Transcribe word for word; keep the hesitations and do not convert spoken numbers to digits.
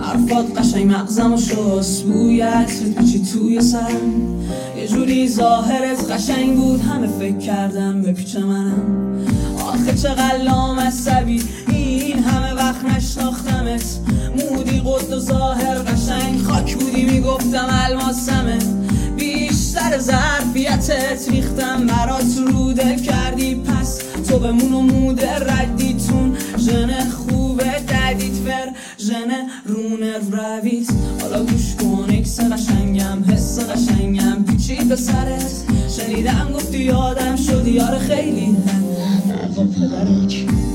حرفات قشنگ مغزم و شست، بوی عطرت پیچی توی سرم، یه جوری ظاهرت قشنگ بود همه فکر کردم به پیچ منم. آخه چقدر لامصبی این همه وقت نشناختمت، مودی قد و ظاهر قشنگ خاک بودی میگفتم الماسمه، بیشتر ظرفیتت ریختم برات روده کردی، پس تو بمون و موده ردیتون ژن خوبه ددیت ور ژن رونر رویت. حالا گوش کن اکس قشنگم حس قشنگم پیچید به سرت، شنیدم گفتی یادم شدی یاره خیلی هم پدرک